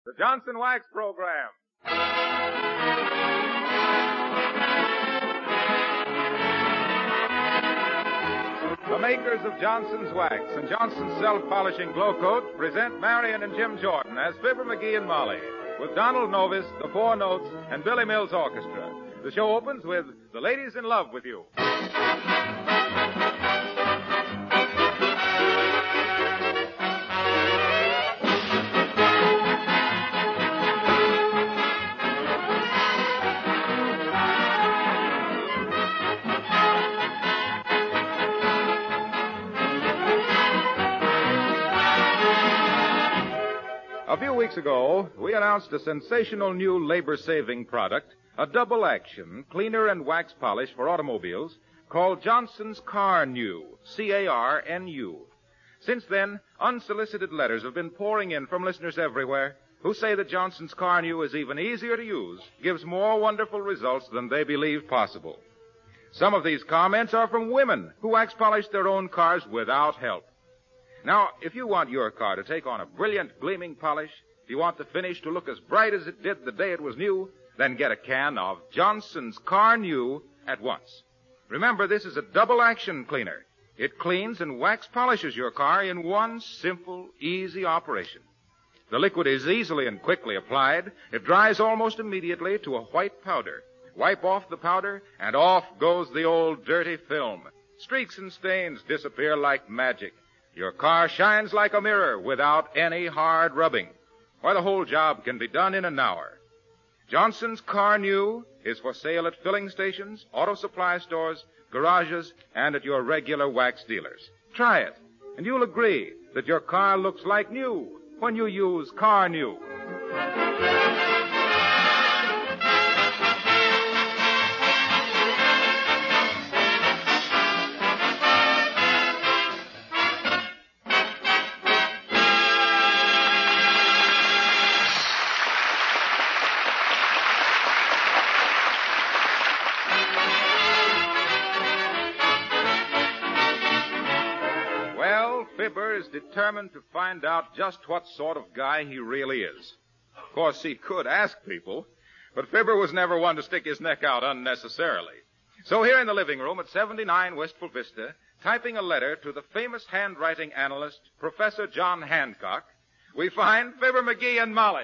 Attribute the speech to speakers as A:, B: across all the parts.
A: The Johnson Wax Program. The makers of Johnson's Wax and Johnson's Self-Polishing Glow Coat present Marion and Jim Jordan as Fibber McGee and Molly, with Donald Novis, the Four Notes, and Billy Mills Orchestra. The show opens with The Lady's in Love with You. A few weeks ago, we announced a sensational new labor-saving product, a double-action cleaner and wax polish for automobiles called Johnson's Car-Nu, C-A-R-N-U. Since then, unsolicited letters have been pouring in from listeners everywhere who say that Johnson's Car-Nu is even easier to use, gives more wonderful results than they believed possible. Some of these comments are from women who wax polish their own cars without help. Now, if you want your car to take on a brilliant, gleaming polish, if you want the finish to look as bright as it did the day it was new, then get a can of Johnson's Car-Nu at once. Remember, this is a double-action cleaner. It cleans and wax polishes your car in one simple, easy operation. The liquid is easily and quickly applied. It dries almost immediately to a white powder. Wipe off the powder, and off goes the old dirty film. Streaks and stains disappear like magic. Your car shines like a mirror without any hard rubbing. Why, the whole job can be done in an hour. Johnson's Car-Nu is for sale at filling stations, auto supply stores, garages, and at your regular wax dealers. Try it, and you'll agree that your car looks like new when you use Car-Nu. Fibber is determined to find out just what sort of guy he really is. Of course, he could ask people, but Fibber was never one to stick his neck out unnecessarily. So here in the living room at 79 Wistful Vista, typing a letter to the famous handwriting analyst, Professor John Hancock, we find Fibber McGee and Molly.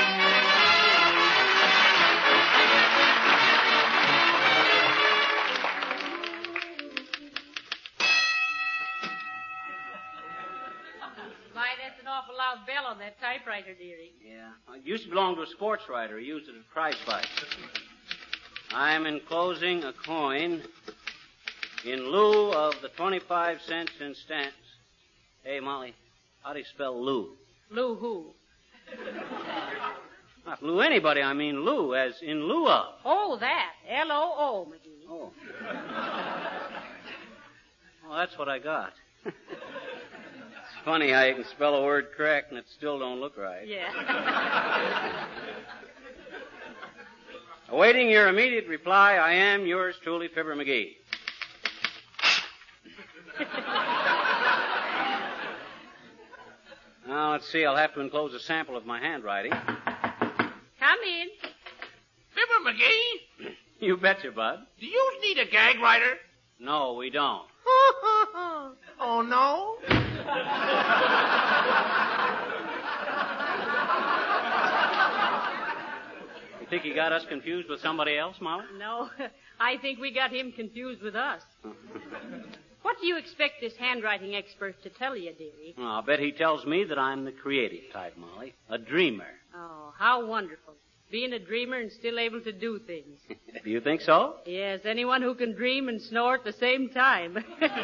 B: Awful loud bell on that typewriter, dearie.
C: Yeah. It used to belong to a sports writer. He used it at prize fights. I'm enclosing a coin in lieu of the 25 cents in stamps. Hey, Molly, how do you spell Lou?
B: Lou who?
C: Not Lou anybody. I mean Lou, as in lieu of.
B: Oh, that. L-O-O, McGee.
C: Oh. Well, that's what I got. Funny how you can spell a word correct and it still don't look right.
B: Yeah.
C: Awaiting your immediate reply, I am yours truly, Fibber McGee. Now, let's see. I'll have to enclose a sample of my handwriting.
B: Come in.
D: Fibber McGee?
C: You betcha, Bud.
D: Do you need a gag writer?
C: No, we don't.
D: Oh, no?
C: You think he got us confused with somebody else, Molly?
B: No, I think we got him confused with us. What do you expect this handwriting expert to tell you, dearie?
C: Well, I'll bet he tells me that I'm the creative type, Molly. A dreamer.
B: Oh, how wonderful. Being a dreamer and still able to do things.
C: Do you think so?
B: Yes, anyone who can dream and snore at the same time.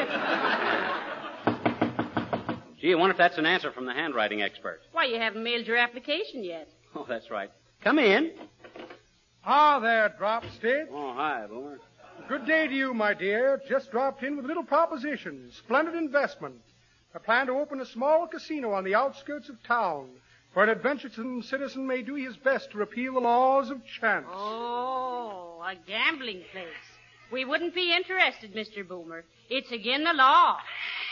C: Gee, I wonder if that's an answer from the handwriting expert.
B: Why, you haven't mailed your application yet.
C: Oh, that's right. Come in.
E: Ah, there, Dropstick.
C: Oh, hi, Boomer.
E: Good day to you, my dear. Just dropped in with a little proposition. Splendid investment. I plan to open a small casino on the outskirts of town, where an adventuresome citizen may do his best to repeal the laws of chance.
B: Oh, a gambling place. We wouldn't be interested, Mr. Boomer. It's again the law.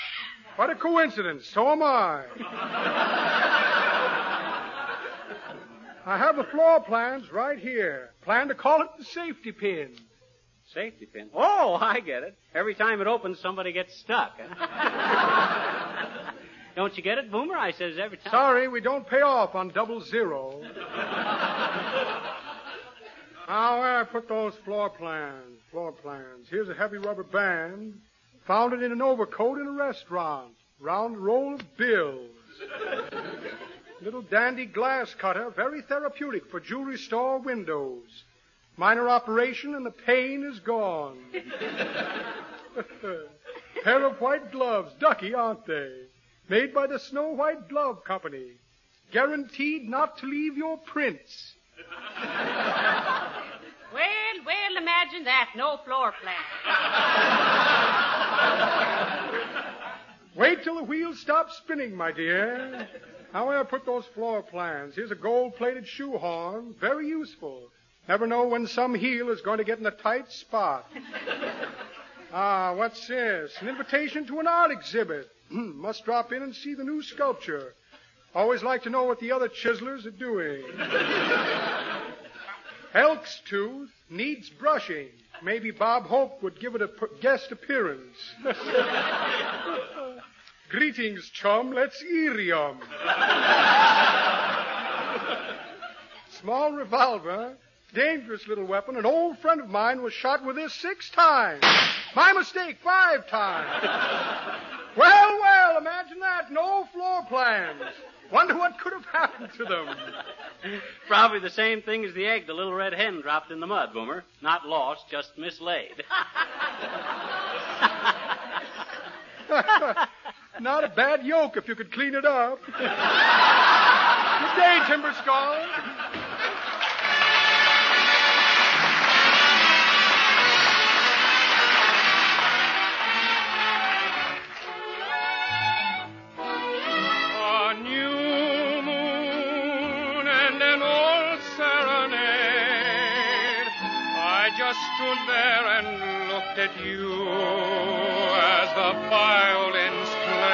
E: What a coincidence. So am I. I have the floor plans right here. Plan to call it the safety pin.
C: Safety pin? Oh, I get it. Every time it opens, somebody gets stuck. Don't you get it, Boomer? I says every time.
E: Sorry, we don't pay off on 00. Now, where I put those floor plans? Here's a heavy rubber band. Found it in an overcoat in a restaurant. Round roll of bills. Little dandy glass cutter, very therapeutic for jewelry store windows. Minor operation and the pain is gone. Pair of white gloves, ducky, aren't they? Made by the Snow White Glove Company. Guaranteed not to leave your prints.
B: Well, imagine that. No floor plan.
E: Wait till the wheels stop spinning, my dear. How will I put those floor plans? Here's a gold-plated shoehorn. Very useful. Never know when some heel is going to get in a tight spot. What's this? An invitation to an art exhibit. Must drop in and see the new sculpture. Always like to know what the other chiselers are doing. Elk's tooth needs brushing. Maybe Bob Hope would give it a guest appearance. Greetings, chum. Let's Irium. Small revolver. Dangerous little weapon. An old friend of mine was shot with this 6 times. My mistake, 5 times. Well, imagine that. No floor plans. Wonder what could have happened to them.
C: Probably the same thing as the egg the little red hen dropped in the mud, Boomer. Not lost, just mislaid.
E: Not a bad yolk if you could clean it up. Good day, Timberskull.
F: Stood there and looked at you as the violins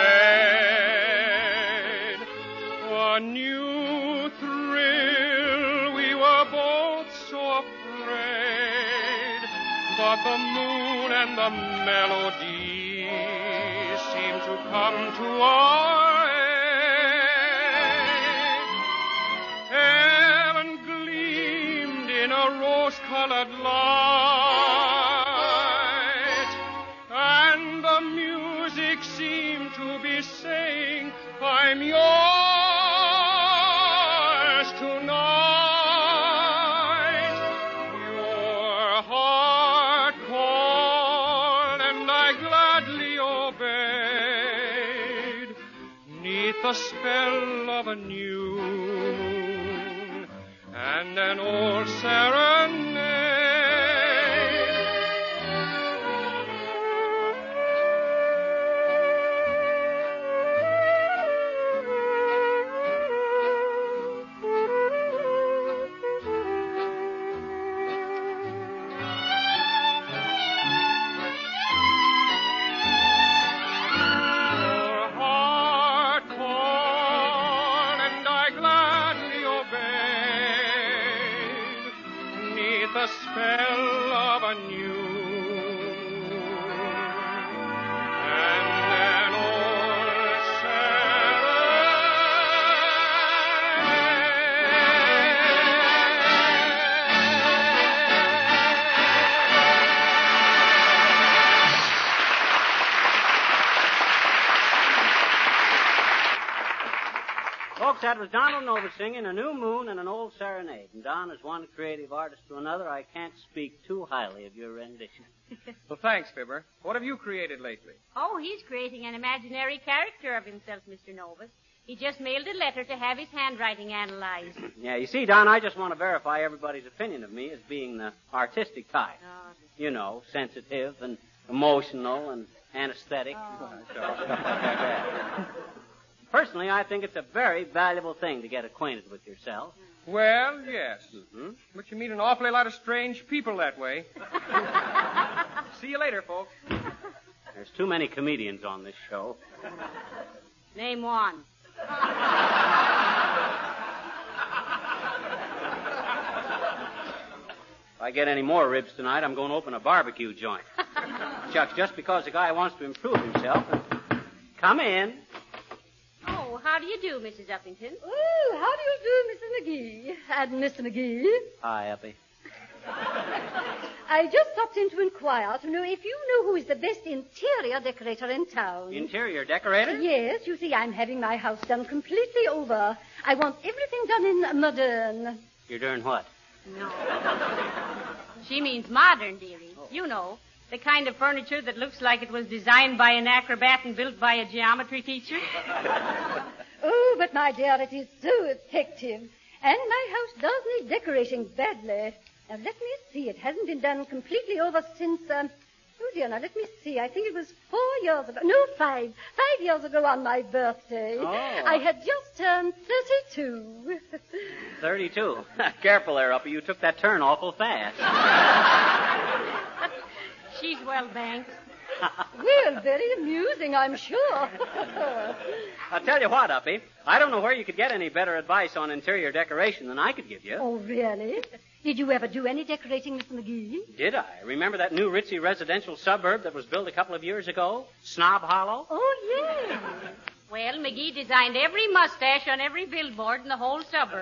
F: played. A new thrill, we were both so afraid, but the moon and the melody seemed to come to our aid. Heaven gleamed in a rose-colored light, and the music seemed to be saying, I'm yours tonight. Your heart called, and I gladly obeyed, 'neath the spell of a new moon and an old serenade. The spell of a new and an old
C: Folks, that was Donald Nova singing A New Moon and an Old Serenade. And Don, as one creative artist to another, I can't speak too highly of your rendition.
G: Well, thanks, Fibber. What have you created lately?
B: Oh, he's creating an imaginary character of himself, Mr. Novus. He just mailed a letter to have his handwriting analyzed.
C: Yeah, you see, Don, I just want to verify everybody's opinion of me as being the artistic type.
B: Oh.
C: You know, sensitive and emotional and anesthetic.
B: Oh.
C: Stuff like that. Personally, I think it's a very valuable thing to get acquainted with yourself.
G: Well, yes.
C: Mm-hmm.
G: But you meet an awfully lot of strange people that way. See you later, folks.
C: There's too many comedians on this show.
B: Name one.
C: I get any more ribs tonight, I'm going to open a barbecue joint. Shucks, just because a guy wants to improve himself. Come in.
B: Oh, how do you do, Mrs. Uppington?
H: Oh, how do you do, Mrs. McGee? And Mr. McGee?
C: Hi, Uppy.
H: I just stopped in to inquire to know if you know who is the best interior decorator in town.
C: Interior decorator?
H: Yes, you see, I'm having my house done completely over. I want everything done in modern.
C: You're doing what?
B: No. She means modern, dearie. You know, the kind of furniture that looks like it was designed by an acrobat and built by a geometry teacher.
H: Oh, but my dear, it is so effective. And my house does need decorating badly. Now, let me see. It hasn't been done completely over since, oh, dear, now, let me see. I think it was 4 years ago. No, 5. 5 years ago on my birthday.
C: Oh.
H: I had just turned 32.
C: 32. Careful there, Uppy. You took that turn awful fast.
B: She's well banked.
H: Well, very amusing, I'm sure.
C: I'll tell you what, Uppy. I don't know where you could get any better advice on interior decoration than I could give you.
H: Oh, really? Did you ever do any decorating, Mr. McGee?
C: Did I? Remember that new ritzy residential suburb that was built a couple of years ago? Snob Hollow?
H: Oh, yes.
B: Well, McGee designed every mustache on every billboard in the whole suburb.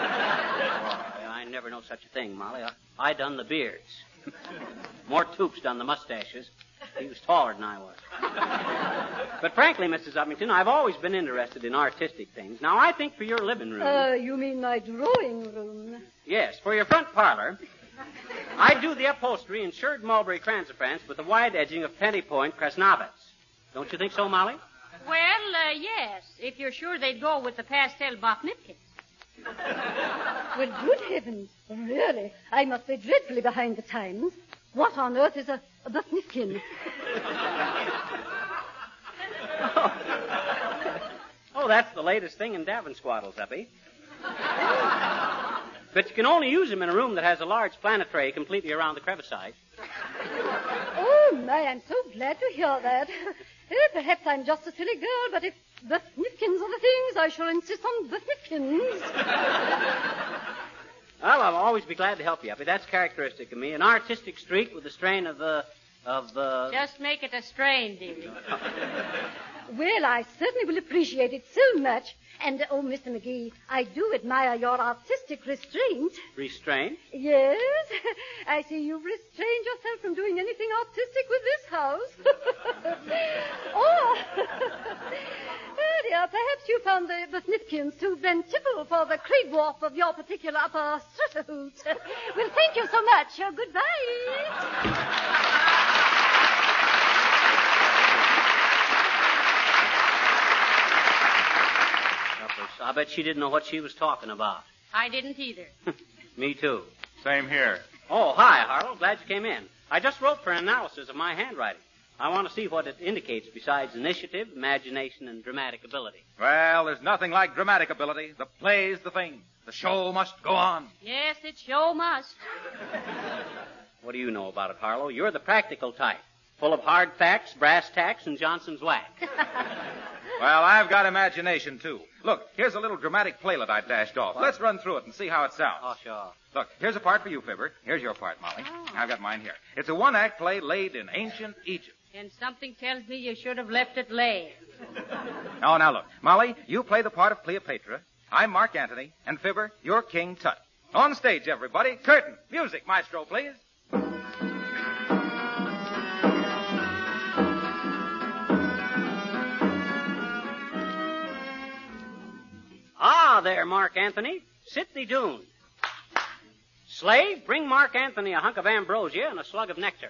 C: I never know such a thing, Molly. I done the beards. More Toops done the mustaches. He was taller than I was. But frankly, Mrs. Uppington, I've always been interested in artistic things. Now, I think for your living room...
H: You mean my drawing room?
C: Yes, for your front parlor, I'd do the upholstery in shirred mulberry cransafrance with the wide edging of Penny Point Krasnovitz. Don't you think so, Molly?
B: Well, yes, if you're sure they'd go with the pastel Botnipkin.
H: Well, good heavens. Really? I must be dreadfully behind the times. What on earth is a Botnipkin?
C: Oh, that's the latest thing in Davin-swaddles, Uppy. But you can only use them in a room that has a large planetary completely around the crevicite.
H: Oh, my, I'm so glad to hear that. Perhaps I'm just a silly girl, but if Botnipkins are the things, I shall insist on Botnipkins.
C: Well, I'll always be glad to help you, Uppy. That's characteristic of me. An artistic streak with the strain of the...
B: Just make it a strain, dearie.
H: Well, I certainly will appreciate it so much. And, oh, Mr. McGee, I do admire your artistic restraint.
C: Restraint?
H: Yes. I see you've restrained yourself from doing anything artistic with this house. Oh, dear, perhaps you found the Botnipkins too plentiful for the crib-warp of your particular upper stratohoot. Well, thank you so much. Goodbye.
C: I bet she didn't know what she was talking about.
B: I didn't either.
C: Me too.
A: Same here.
C: Oh, hi, Harlow. Glad you came in. I just wrote for an analysis of my handwriting. I want to see what it indicates besides initiative, imagination, and dramatic ability.
A: Well, there's nothing like dramatic ability. The play's the thing. The show must go on.
B: Yes, it sure must.
C: What do you know about it, Harlow? You're the practical type. Full of hard facts, brass tacks, and Johnson's wax.
A: Well, I've got imagination, too. Look, here's a little dramatic playlet I dashed off. Let's run through it and see how it sounds.
C: Oh, sure.
A: Look, here's a part for you, Fibber. Here's your part, Molly. I've got mine here. It's a one-act play laid in ancient Egypt.
B: And something tells me you should have left it lay.
A: Oh, now look. Molly, you play the part of Cleopatra. I'm Mark Antony. And Fibber, you're King Tut. On stage, everybody. Curtain. Music, maestro, please.
C: Ah, there, Mark Antony. Sit thee doon. Slave, bring Mark Antony a hunk of ambrosia and a slug of nectar.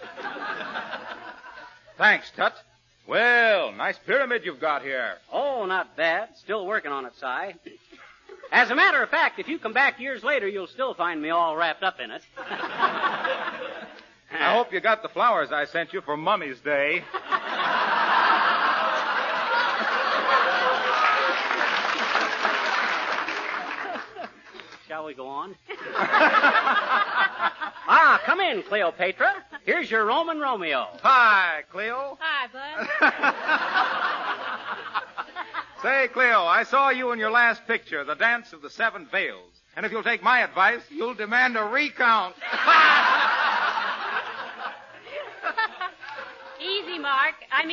A: Thanks, Tut. Well, nice pyramid you've got here.
C: Oh, not bad. Still working on it, Si. As a matter of fact, if you come back years later, you'll still find me all wrapped up in it.
A: I hope you got the flowers I sent you for Mummy's Day.
C: Shall we go on? Come in, Cleopatra. Here's your Roman Romeo.
A: Hi, Cleo.
B: Hi, Bud.
A: Say, Cleo, I saw you in your last picture, The Dance of the Seven Veils. And if you'll take my advice, you'll demand a recount.
B: Easy, Mark.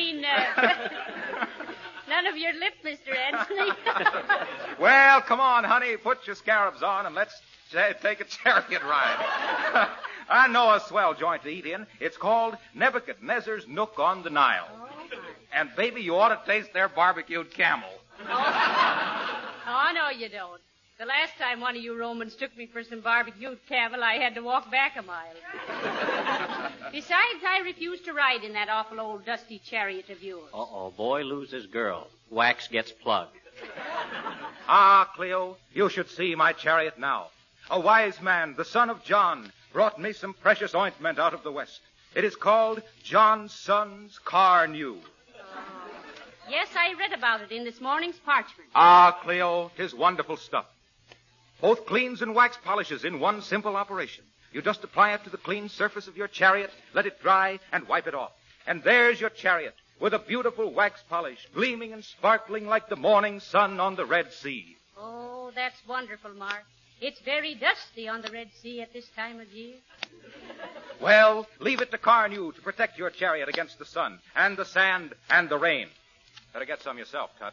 B: None of your lip, Mr. Anthony.
A: Well, come on, honey. Put your scarabs on and let's take a chariot ride. I know a swell joint to eat in. It's called Nebuchadnezzar's Nook on the Nile.
B: Oh,
A: And, baby, you ought to taste their barbecued camel.
B: Oh, no, you don't. The last time one of you Romans took me for some barbecued camel, I had to walk back a mile. Besides, I refuse to ride in that awful old dusty chariot of yours.
C: Uh-oh, boy loses girl. Wax gets plugged.
A: Ah, Cleo, you should see my chariot now. A wise man, the son of John, brought me some precious ointment out of the West. It is called John's Son's Car New.
B: Yes, I read about it in this morning's Parchment.
A: Ah, Cleo, 'tis wonderful stuff. Both cleans and wax polishes in one simple operation. You just apply it to the clean surface of your chariot, let it dry, and wipe it off. And there's your chariot, with a beautiful wax polish, gleaming and sparkling like the morning sun on the Red Sea.
B: Oh, that's wonderful, Mark. It's very dusty on the Red Sea at this time of year.
A: Well, leave it to Carnew to protect your chariot against the sun, and the sand, and the rain. Better get some yourself, Tut.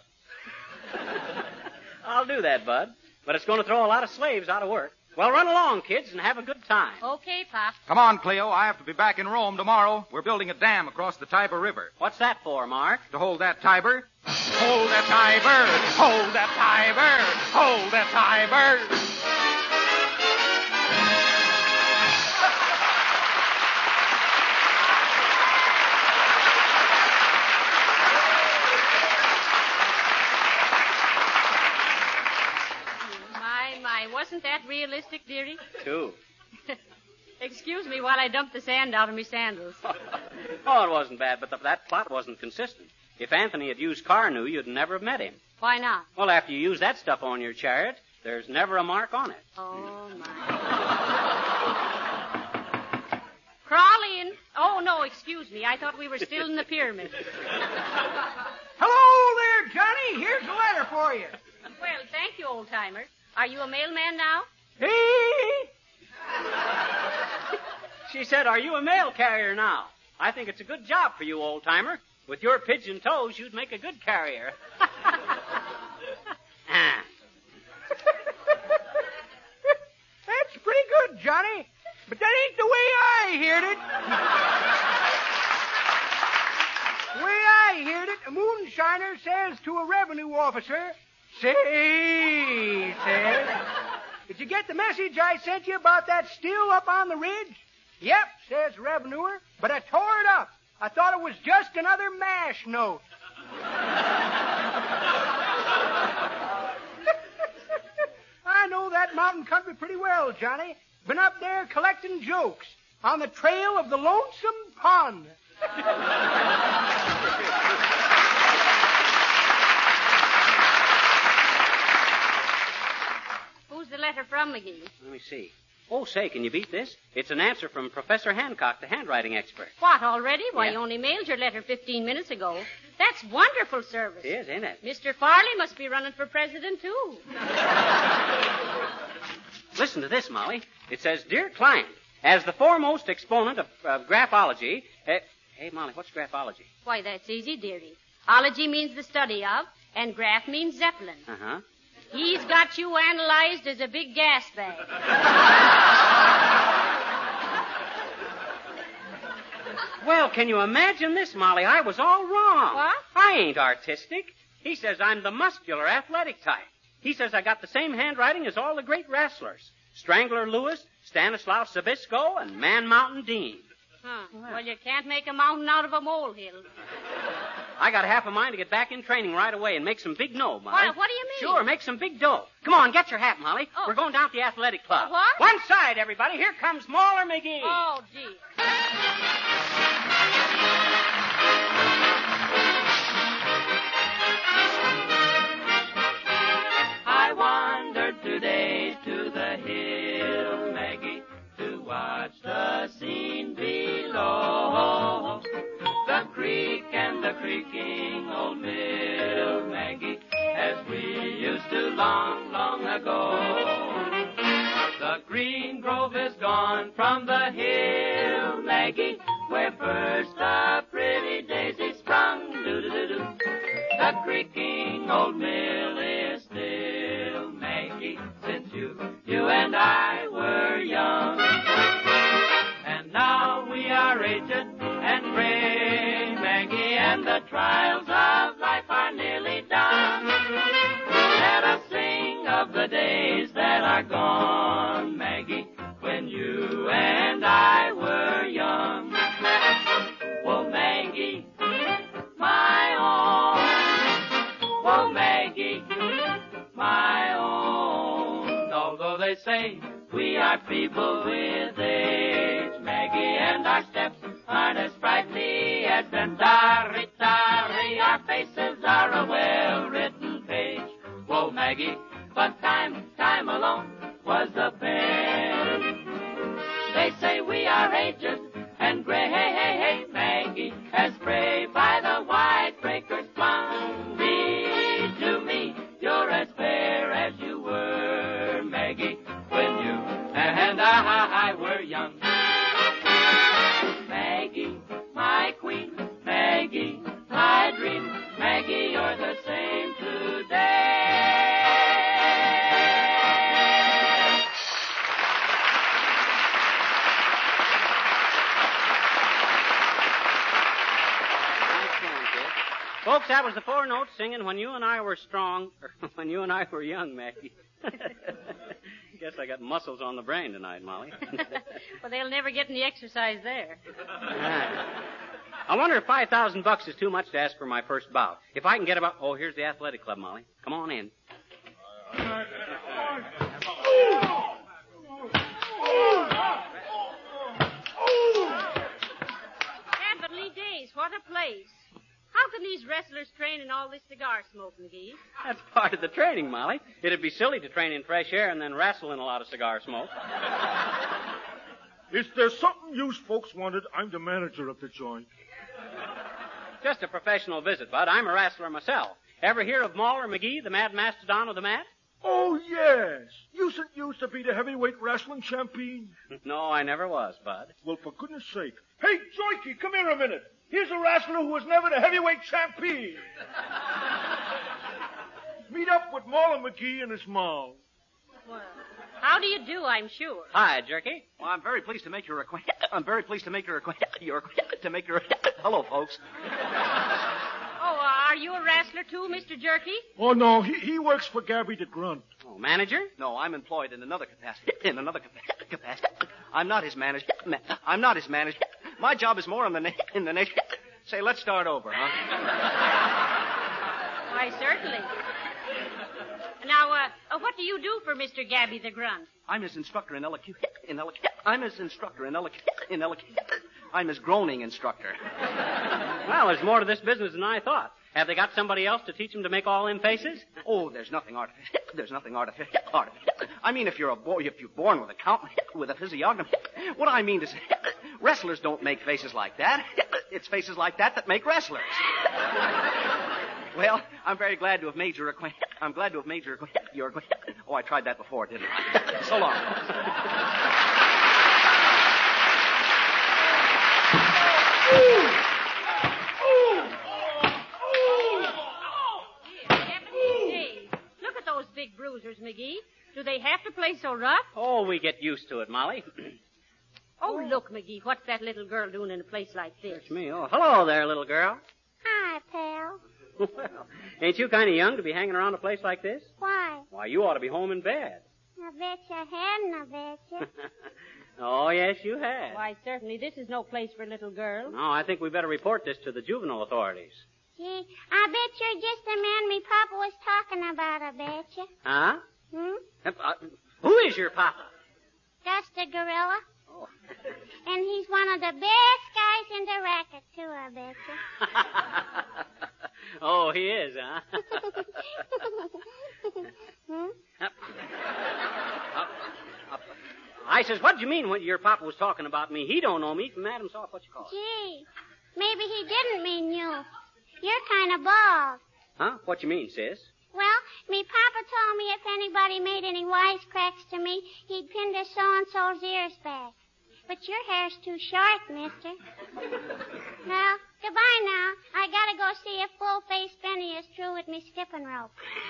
C: I'll do that, Bud. But it's going to throw a lot of slaves out of work. Well, run along, kids, and have a good time.
B: Okay, Pop.
A: Come on, Cleo. I have to be back in Rome tomorrow. We're building a dam across the Tiber River.
C: What's that for, Mark?
A: To hold that Tiber. Hold that Tiber. Hold that Tiber. Hold that Tiber.
B: Wasn't that realistic, dearie?
C: Too.
B: Excuse me while I dump the sand out of my sandals.
C: Oh, it wasn't bad, but that plot wasn't consistent. If Anthony had used Carnew, you'd never have met him.
B: Why not?
C: Well, after you use that stuff on your chariot, there's never a mark on it.
B: Oh, my. Crawl in. Oh, no, excuse me. I thought we were still in the pyramid.
D: Hello there, Johnny. Here's a letter for you.
B: Well, thank you, old-timer. Are you a mailman now?
D: Hey!
C: She said, are you a mail carrier now? I think it's a good job for you, old-timer. With your pigeon toes, you'd make a good carrier.
D: That's pretty good, Johnny. But that ain't the way I heard it. The way I heard it, a moonshiner says to a revenue officer, says, did you get the message I sent you about that still up on the ridge? Yep, says the revenuer, but I tore it up. I thought it was just another MASH note. I know that mountain country pretty well, Johnny. Been up there collecting jokes on the trail of the Lonesome Pond.
B: Who's the letter from, McGee?
C: Let me see. Oh, say, can you beat this? It's an answer from Professor Hancock, the handwriting expert.
B: What, already? Why,
C: Yeah.
B: you only mailed your letter 15 minutes ago. That's wonderful service.
C: It is, ain't it?
B: Mr. Farley must be running for president, too.
C: Listen to this, Molly. It says, Dear Client, as the foremost exponent of graphology... hey, Molly, what's graphology?
B: Why, that's easy, dearie. Ology means the study of, and graph means Zeppelin.
C: Uh-huh.
B: He's got you analyzed as a big gas bag.
C: Well, can you imagine this, Molly? I was all wrong.
B: What?
C: I ain't artistic. He says I'm the muscular, athletic type. He says I got the same handwriting as all the great wrestlers. Strangler Lewis, Stanislaus Zabisco, and Man Mountain Dean.
B: Huh. Well, you can't make a mountain out of a molehill.
C: I got half a mind to get back in training right away and make some big dough, Molly.
B: What do you mean?
C: Sure, make some big dough. Come on, get your hat, Molly.
B: Oh.
C: We're going down to the athletic club.
B: What?
C: One side, everybody. Here comes Mauler McGee.
B: Oh, gee.
I: I wandered today to the hill, Maggie, to watch the scene below. The creek and the creaking old mill, Maggie, as we used to long, long ago. The green grove is gone from the hill, Maggie, where first the pretty daisy sprung. Do-do-do-do. The creaking old mill is still, Maggie, since you and I were young. And now we are aged and gray, Maggie, and the trials of life are nearly done. Let us sing of the days that are gone, Maggie, when you and I were young. Oh, Maggie, my own. Oh, Maggie, my own. Although they say we are feeble with age, Maggie, and our steps aren't as sprightly as them. Dari, dari, our faces are a well-written page. Whoa, Maggie, but time alone was the best. They say we are aged and gray, hey, hey, hey, Maggie, as gray by the white breakers flung. Be to me, you're as fair as you were, Maggie, when you and I were young. Maggie, my queen, Maggie, my dream, Maggie, you're the same today.
C: Folks, that was the four notes singing When You and I Were Strong, or When You and I Were Young, Maggie. Guess I got muscles on the brain tonight, Molly.
B: Well, they'll never get any exercise there.
C: I wonder if $5,000 is too much to ask for my first bout. If I can get about... Oh, here's the athletic club, Molly. Come on in.
B: Heavenly days, what a place. How can these wrestlers train in all this cigar smoke, McGee?
C: That's part of the training, Molly. It'd be silly to train in fresh air and then wrestle in a lot of cigar smoke.
J: Is there something you folks wanted? I'm the manager of the joint.
C: Just a professional visit, Bud. I'm a wrestler myself. Ever hear of Mauler McGee, the mad mastodon of the mat?
J: Oh, yes. You used to be the heavyweight wrestling champion.
C: No, I never was, Bud.
J: Well, for goodness sake. Hey, Joikey, come here a minute. Here's a wrestler who was never the heavyweight champion. Meet up with Mauler McGee and his mom.
B: Well, how do you do, I'm sure?
C: Hi, Jerky.
K: Well, I'm very pleased to make your acquaintance. Hello, folks.
B: Oh, are you a wrestler too, Mr. Jerky?
J: Oh, no, he works for Gabby the Grunt.
C: Oh, manager?
K: No, I'm employed in another capacity. I'm not his manager. My job is more in the nation. Say, let's start over, huh?
B: Why, certainly. Now, what do you do for Mr. Gabby the Grunt?
K: I'm his instructor in elocution. I'm his groaning instructor.
C: Well, there's more to this business than I thought. Have they got somebody else to teach them to make all them faces?
K: Oh, there's nothing artificial. I mean, if you're born with a physiognomy. What I mean to say, wrestlers don't make faces like that. It's faces like that make wrestlers. Well, I'm very glad to have made your acquaintance. Your acquaintance. Oh, I tried that before, didn't I? So long.
B: Look at those big bruisers, McGee. Do they have to play so rough?
C: Oh, we get used to it, Molly.
B: Oh, look, McGee, what's that little girl doing in a place like this?
C: It's me. Oh, hello there, little girl.
L: Hi, pal.
C: Well, ain't you kind of young to be hanging around a place like this?
L: Why?
C: Why, you ought to be home in bed.
L: I bet you hadn't, I bet you.
C: Oh, yes, you have.
B: Why, certainly, this is no place for a little girl.
C: No, I think we better report this to the juvenile authorities.
L: Gee, I bet you're just the man me papa was talking about, I bet you.
C: Huh? Who is your papa?
L: Just a gorilla.
C: Oh.
L: And he's one of the best guys in the racket, too, I bet you.
C: Oh, he is, huh? I says, what do you mean when your papa was talking about me? He don't know me from Adam's off, what you call it?
L: Gee, maybe he didn't mean you. You're kind of bald.
C: Huh? What you mean, sis?
L: Well, Me papa told me if anybody made any wisecracks to me, he'd pin to so-and-so's ears back. But your hair's too short, mister. Now, goodbye now. I gotta go see if Full-Face Benny is through with me skipping rope.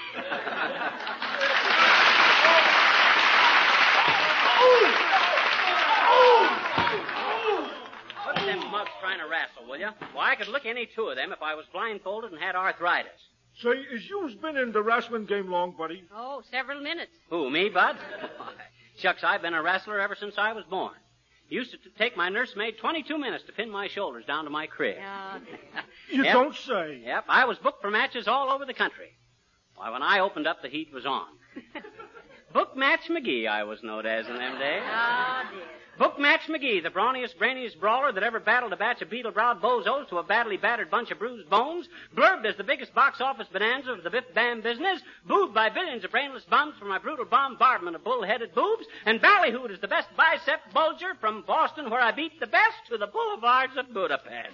C: What's them mugs trying to wrestle, will you? Well, I could lick any two of them if I was blindfolded and had arthritis.
J: Say, is you's been in the wrestling game long, buddy?
B: Oh, several minutes.
C: Who, me, Bud? Shucks, I've been a wrestler ever since I was born. It used to take my nursemaid 22 minutes to pin my shoulders down to my crib.
J: You don't say.
C: Yep, I was booked for matches all over the country. Why, when I opened up, the heat was on. Book Match McGee, I was known as in them days.
B: Oh, dear.
C: Book Match McGee, the brawniest, brainiest brawler that ever battled a batch of beetle-browed bozos to a badly battered bunch of bruised bones, blurbed as the biggest box office bonanza of the biff-bam business, booed by billions of brainless bums for my brutal bombardment of bull-headed boobs, and ballyhooed as the best bicep bulger from Boston, where I beat the best, to the boulevards of Budapest.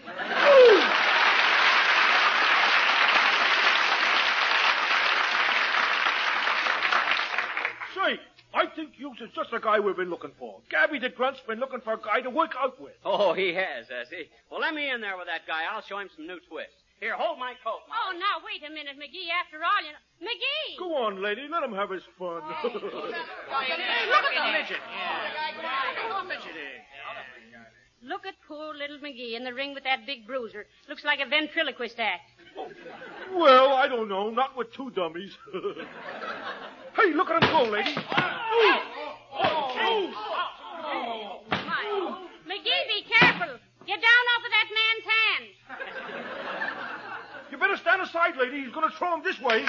J: Say, I think you is just the guy we've been looking for. Gabby the Grunt's been looking for a guy to work out with.
C: Oh, he has he? Well, let me in there with that guy. I'll show him some new twists. Here, hold my coat.
B: Oh, now, wait a minute, McGee. After all, you know... McGee!
J: Go on, lady. Let him have his fun.
B: Hey,
G: look at the midget.
B: Look at poor little McGee in the ring with that big bruiser. Looks like a ventriloquist act.
J: Well, I don't know. Not with two dummies. Hey, look at him go, lady.
B: My. McGee, be careful. Get down off of that man's hand.
J: You better stand aside, lady. He's going to throw him this way.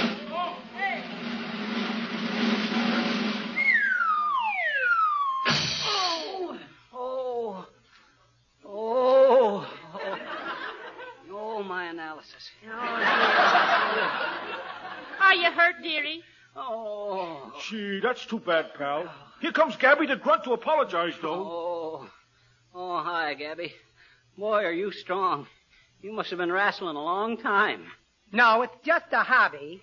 C: Oh, my analysis.
B: Are you hurt, dearie?
C: Oh.
J: Gee, that's too bad, pal. Here comes Gabby the Grunt to apologize, though.
C: Oh, hi, Gabby. Boy, are you strong. You must have been wrestling a long time.
D: No, it's just a hobby.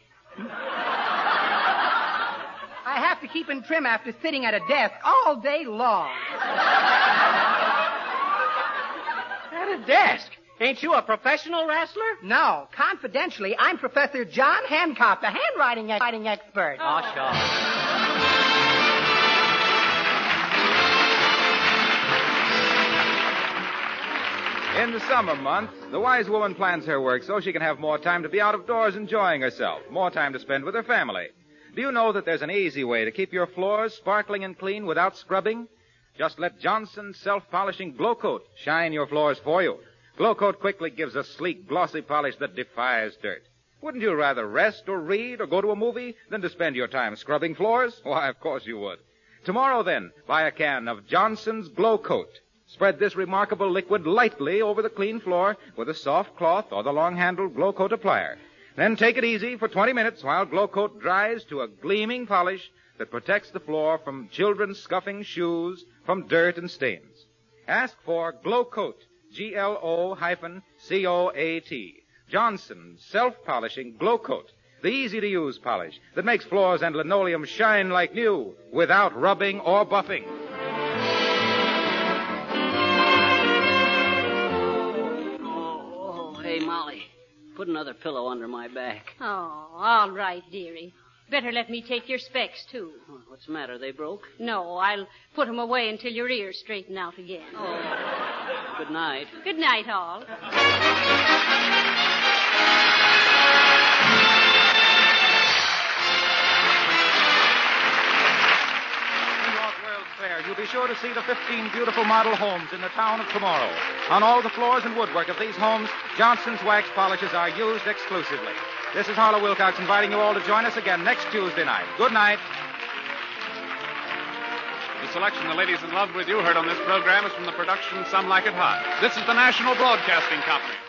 D: I have to keep in trim after sitting at a desk all day long.
C: At a desk? Ain't you a professional wrestler?
D: No. Confidentially, I'm Professor John Hancock, the handwriting expert.
C: Oh, sure.
A: In the summer months, the wise woman plans her work so she can have more time to be out of doors enjoying herself, more time to spend with her family. Do you know that there's an easy way to keep your floors sparkling and clean without scrubbing? Just let Johnson's self-polishing Glow Coat shine your floors for you. Glow Coat quickly gives a sleek, glossy polish that defies dirt. Wouldn't you rather rest or read or go to a movie than to spend your time scrubbing floors? Why, of course you would. Tomorrow, then, buy a can of Johnson's Glow Coat. Spread this remarkable liquid lightly over the clean floor with a soft cloth or the long-handled Glow Coat applier. Then take it easy for 20 minutes while Glow Coat dries to a gleaming polish that protects the floor from children's scuffing shoes, from dirt and stains. Ask for Glow Coat, GLO-COAT. Johnson's self-polishing Glow Coat, the easy-to-use polish that makes floors and linoleum shine like new without rubbing or buffing.
C: Oh, hey, Molly, put another pillow under my back.
B: Oh, all right, dearie. Better let me take your specs, too.
C: What's the matter? They broke?
B: No, I'll put them away until your ears straighten out again.
C: Oh. Good night.
B: Good night, all.
A: You'll be sure to see the 15 beautiful model homes in the town of tomorrow. On all the floors and woodwork of these homes, Johnson's wax polishes are used exclusively. This is Harlow Wilcox inviting you all to join us again next Tuesday night. Good night.
M: The selection the ladies in love with you heard on this program is from the production Some Like It Hot. This is the National Broadcasting Company.